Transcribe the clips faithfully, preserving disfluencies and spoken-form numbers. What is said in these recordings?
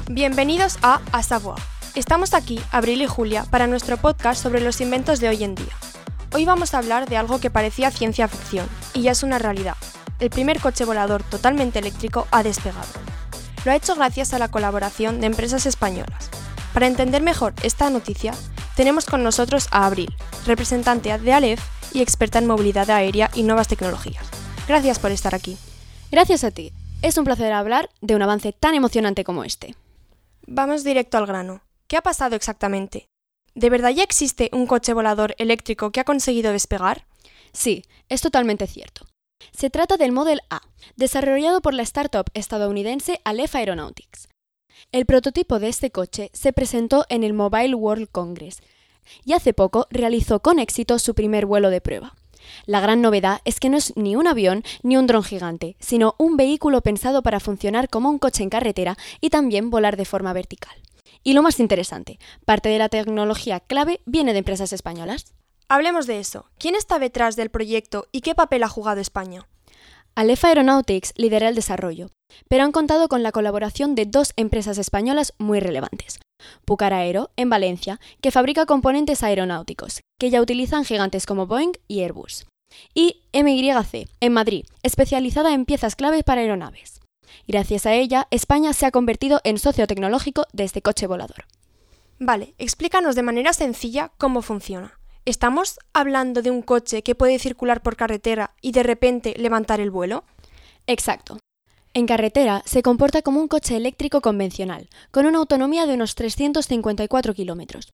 Bienvenidos a A Savoir. Estamos aquí, Abril y Julia, para nuestro podcast sobre los inventos de hoy en día. Hoy vamos a hablar de algo que parecía ciencia ficción, y ya es una realidad. El primer coche volador totalmente eléctrico ha despegado. Lo ha hecho gracias a la colaboración de empresas españolas. Para entender mejor esta noticia, tenemos con nosotros a Abril, representante de Aleph y experta en movilidad aérea y nuevas tecnologías. Gracias por estar aquí. Gracias a ti. Es un placer hablar de un avance tan emocionante como este. Vamos directo al grano. ¿Qué ha pasado exactamente? ¿De verdad ya existe un coche volador eléctrico que ha conseguido despegar? Sí, es totalmente cierto. Se trata del Model A, desarrollado por la startup estadounidense Aleph Aeronautics. El prototipo de este coche se presentó en el Mobile World Congress y hace poco realizó con éxito su primer vuelo de prueba. La gran novedad es que no es ni un avión ni un dron gigante, sino un vehículo pensado para funcionar como un coche en carretera y también volar de forma vertical. Y lo más interesante, parte de la tecnología clave viene de empresas españolas. Hablemos de eso. ¿Quién está detrás del proyecto y qué papel ha jugado España? Aleph Aeronautics lidera el desarrollo, pero han contado con la colaboración de dos empresas españolas muy relevantes. Pucar Aero, en Valencia, que fabrica componentes aeronáuticos, que ya utilizan gigantes como Boeing y Airbus. Y M Y C, en Madrid, especializada en piezas clave para aeronaves. Gracias a ella, España se ha convertido en socio tecnológico de este coche volador. Vale, explícanos de manera sencilla cómo funciona. ¿Estamos hablando de un coche que puede circular por carretera y de repente levantar el vuelo? Exacto. En carretera se comporta como un coche eléctrico convencional, con una autonomía de unos trescientos cincuenta y cuatro kilómetros.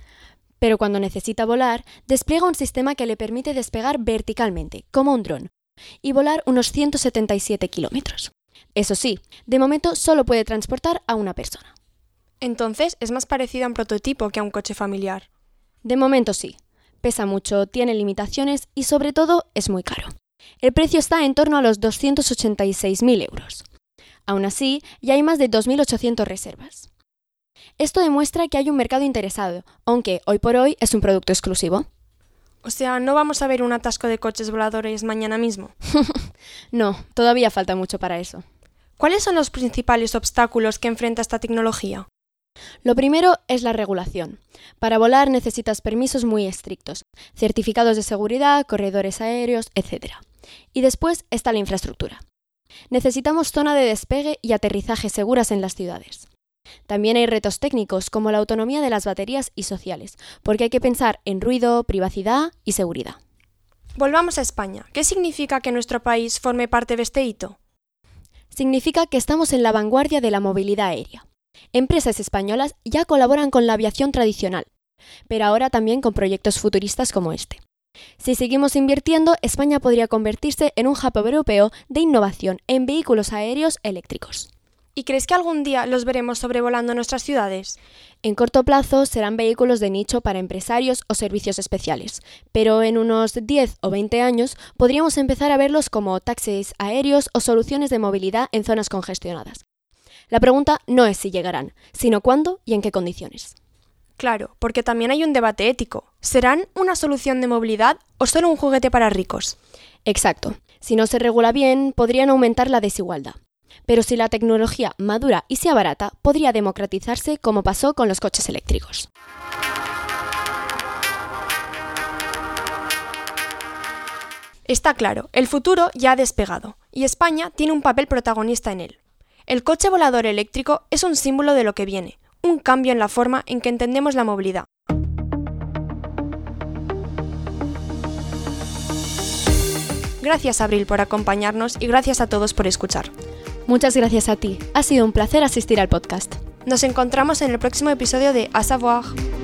Pero cuando necesita volar, despliega un sistema que le permite despegar verticalmente, como un dron, y volar unos ciento setenta y siete kilómetros. Eso sí, de momento solo puede transportar a una persona. Entonces, es más parecido a un prototipo que a un coche familiar. De momento sí. Pesa mucho, tiene limitaciones y sobre todo es muy caro. El precio está en torno a los doscientos ochenta y seis mil euros. Aún así, ya hay más de dos mil ochocientas reservas. Esto demuestra que hay un mercado interesado, aunque hoy por hoy es un producto exclusivo. O sea, ¿no vamos a ver un atasco de coches voladores mañana mismo? No, todavía falta mucho para eso. ¿Cuáles son los principales obstáculos que enfrenta esta tecnología? Lo primero es la regulación. Para volar necesitas permisos muy estrictos, certificados de seguridad, corredores aéreos, etcétera. Y después está la infraestructura. Necesitamos zona de despegue y aterrizaje seguras en las ciudades. También hay retos técnicos como la autonomía de las baterías y sociales, porque hay que pensar en ruido, privacidad y seguridad. Volvamos a España. ¿Qué significa que nuestro país forme parte de este hito? Significa que estamos en la vanguardia de la movilidad aérea. Empresas españolas ya colaboran con la aviación tradicional, pero ahora también con proyectos futuristas como este. Si seguimos invirtiendo, España podría convertirse en un hub europeo de innovación en vehículos aéreos eléctricos. ¿Y crees que algún día los veremos sobrevolando nuestras ciudades? En corto plazo serán vehículos de nicho para empresarios o servicios especiales, pero en unos diez o veinte años podríamos empezar a verlos como taxis aéreos o soluciones de movilidad en zonas congestionadas. La pregunta no es si llegarán, sino cuándo y en qué condiciones. Claro, porque también hay un debate ético. ¿Serán una solución de movilidad o solo un juguete para ricos? Exacto. Si no se regula bien, podrían aumentar la desigualdad. Pero si la tecnología madura y se abarata, podría democratizarse como pasó con los coches eléctricos. Está claro, el futuro ya ha despegado, y España tiene un papel protagonista en él. El coche volador eléctrico es un símbolo de lo que viene, un cambio en la forma en que entendemos la movilidad. Gracias, Abril, por acompañarnos y gracias a todos por escuchar. Muchas gracias a ti. Ha sido un placer asistir al podcast. Nos encontramos en el próximo episodio de A Savoir.